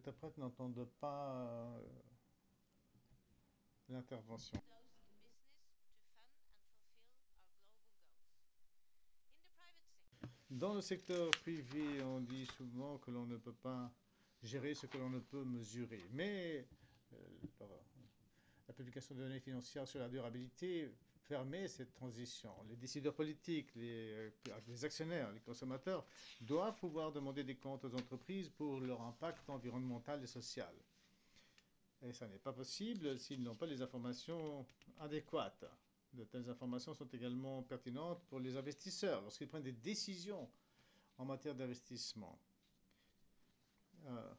interprètes n'entendent pas l'intervention. Dans le secteur privé, on dit souvent que l'on ne peut pas gérer ce que l'on ne peut mesurer. Mais euh, la publication de données financières sur la durabilité permet cette transition. Les décideurs politiques, les actionnaires, les consommateurs doivent pouvoir demander des comptes aux entreprises pour leur impact environnemental et social. Et ça n'est pas possible s'ils n'ont pas les informations adéquates. De telles informations sont également pertinentes pour les investisseurs lorsqu'ils prennent des décisions en matière d'investissement. Euh,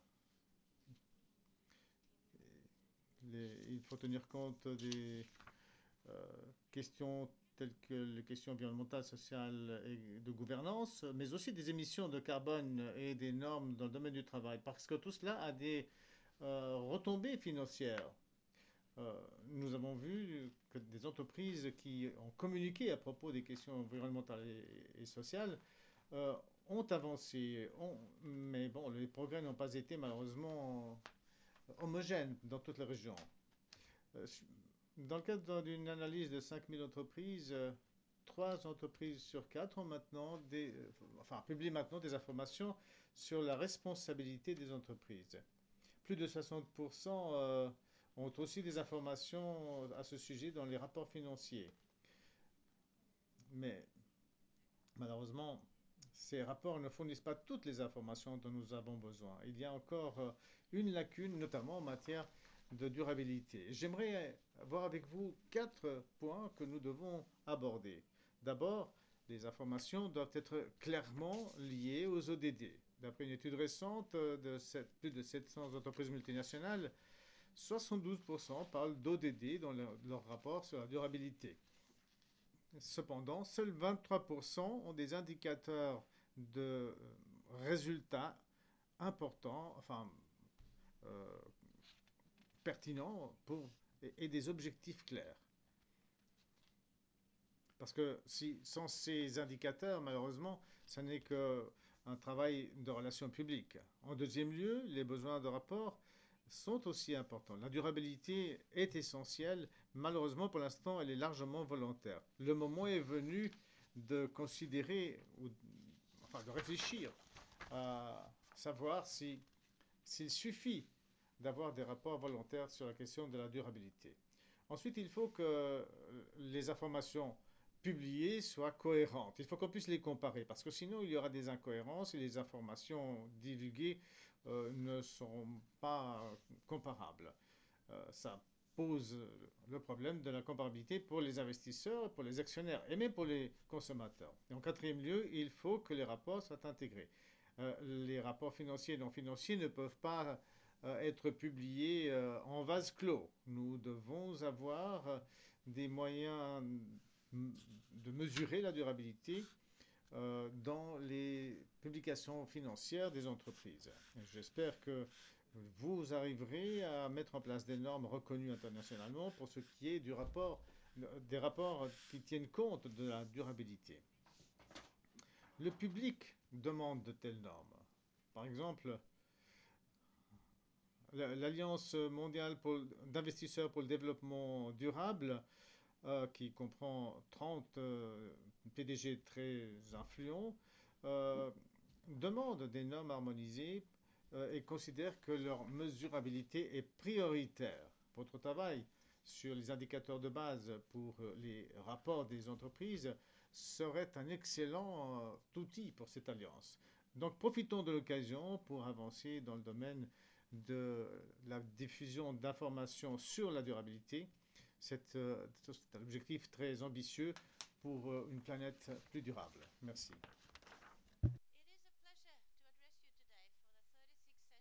il faut tenir compte des euh, questions telles que les questions environnementales, sociales et de gouvernance, mais aussi des émissions de carbone et des normes dans le domaine du travail, parce que tout cela a des retombées financières. Nous avons vu que des entreprises qui ont communiqué à propos des questions environnementales et sociales euh, ont avancé, mais bon, les progrès n'ont pas été malheureusement homogènes dans toute la région. Euh, Dans le cadre d'une analyse de 5000 entreprises, 3 entreprises sur 4 ont maintenant publient maintenant des informations sur la responsabilité des entreprises. Plus de 60% ont aussi des informations à ce sujet dans les rapports financiers. Mais malheureusement, ces rapports ne fournissent pas toutes les informations dont nous avons besoin. Il y a encore une lacune, notamment en matière de durabilité. J'aimerais voir avec vous 4 points que nous devons aborder. D'abord, les informations doivent être clairement liées aux ODD. D'après une étude récente de plus de 700 entreprises multinationales, 72% parlent d'ODD dans leur rapport sur la durabilité. Cependant, seuls 23% ont des indicateurs de résultats importants, euh, pertinents et des objectifs clairs. Parce que sans ces indicateurs, malheureusement, ce n'est qu'un travail de relations publiques. En deuxième lieu, les besoins de rapport sont aussi importants. La durabilité est essentielle. Malheureusement, pour l'instant, elle est largement volontaire. Le moment est venu de considérer, de réfléchir à savoir s'il suffit d'avoir des rapports volontaires sur la question de la durabilité. Ensuite, il faut que les informations publiées soient cohérentes. Il faut qu'on puisse les comparer parce que sinon il y aura des incohérences et les informations divulguées ne seront pas comparables. Ça pose le problème de la comparabilité pour les investisseurs, pour les actionnaires et même pour les consommateurs. Et en quatrième lieu, il faut que les rapports soient intégrés. Les rapports financiers et non financiers ne peuvent pas être publiés en vase clos. Nous devons avoir des moyens de mesurer la durabilité dans les publications financières des entreprises. J'espère que vous arriverez à mettre en place des normes reconnues internationalement pour ce qui est des rapports qui tiennent compte de la durabilité. Le public demande de telles normes. Par exemple, l'Alliance mondiale d'investisseurs pour le développement durable, qui comprend 30 PDG très influents, euh, demande des normes harmonisées et considère que leur mesurabilité est prioritaire. Votre travail sur les indicateurs de base pour les rapports des entreprises serait un excellent outil pour cette alliance. Donc profitons de l'occasion pour avancer dans le domaine de la diffusion d'informations sur la durabilité. C'est un objectif très ambitieux pour une planète plus durable. Merci.